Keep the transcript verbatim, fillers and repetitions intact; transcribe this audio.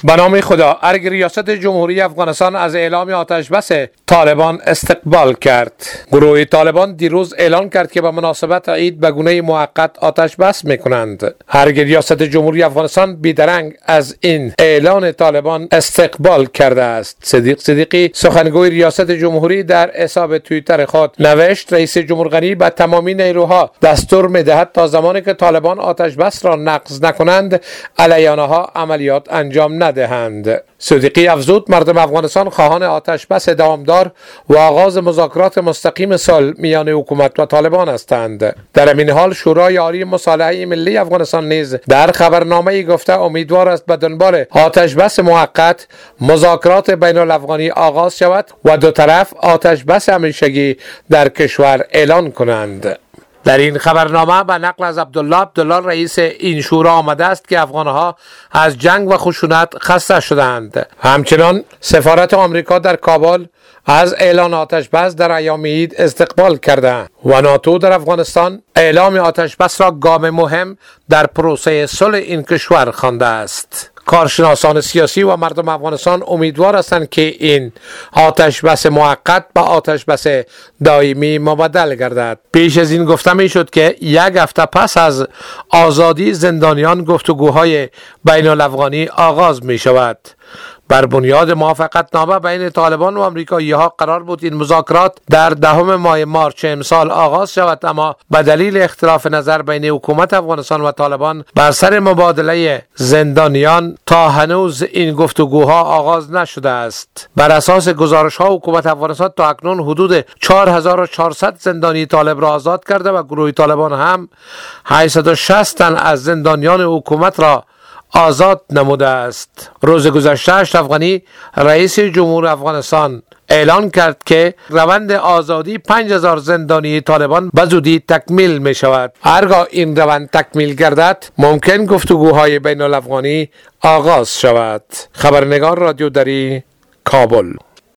به نام خدا. ارگ ریاست جمهوری افغانستان از اعلام آتش بس طالبان استقبال کرد. گروه طالبان دیروز اعلان کرد که به مناسبت عید به گونه موقت آتش بس میکنند. ارگ ریاست جمهوری افغانستان بیدرنگ از این اعلان طالبان استقبال کرده است. صدیق صدیقی سخنگوی ریاست جمهوری در حساب توییتر خود نوشت: رئیس جمهور غنی به تمامی نیروها دستور میدهد تا زمانی که طالبان آتش بس را نقض نکنند علیه آنها عملیات انجام ندهند. صدیقی افزود: مردم افغانستان خواهان آتش بس دوامدار و آغاز مذاکرات مستقیم صلح میان حکومت و طالبان هستند. در این حال شورای عالی مصالحه ملی افغانستان نیز در خبرنامه‌ای گفته امیدوار است به دنبال آتش بس موقت مذاکرات بین الافغانی آغاز شود و دو طرف آتش بس همیشگی در کشور اعلان کنند. در این خبرنامه به نقل از عبدالله عبدالله رئیس این شورا آمده است که افغانها از جنگ و خشونت خسته شدند. همچنان سفارت آمریکا در کابل از اعلان آتش بس در ایام عید استقبال کرده و ناتو در افغانستان اعلام آتش بس را گام مهم در پروسه صلح این کشور خوانده است. کارشناسان سیاسی و مردم افغانستان امیدوار هستند که این آتش بس موقت به آتش بس دائمی مبدل گردد. پیش از این گفته می شد که یک هفته پس از آزادی زندانیان گفتگوهای بین الافغانی آغاز می شود. بر بنیاد موافقتنامه بین طالبان و امریکایی ها قرار بود این مذاکرات در دهم ماه مارچ امسال آغاز شود، اما به دلیل اختلاف نظر بین حکومت افغانستان و طالبان بر سر مبادله زندانیان تا هنوز این گفتگوها آغاز نشده است. بر اساس گزارش ها حکومت افغانستان تا اکنون حدود چهار هزار و چهارصد زندانی طالب را آزاد کرده و گروه طالبان هم هشتصد و شصت تن از زندانیان حکومت را آزاد نموده است. روز گذشته اشرف غنی رئیس جمهور افغانستان اعلان کرد که روند آزادی پنج هزار زندانی طالبان به زودی تکمیل می شود. هرگاه این روند تکمیل گردد ممکن گفتگوهای بین الافغانی آغاز شود. خبرنگار رادیو دری، کابل.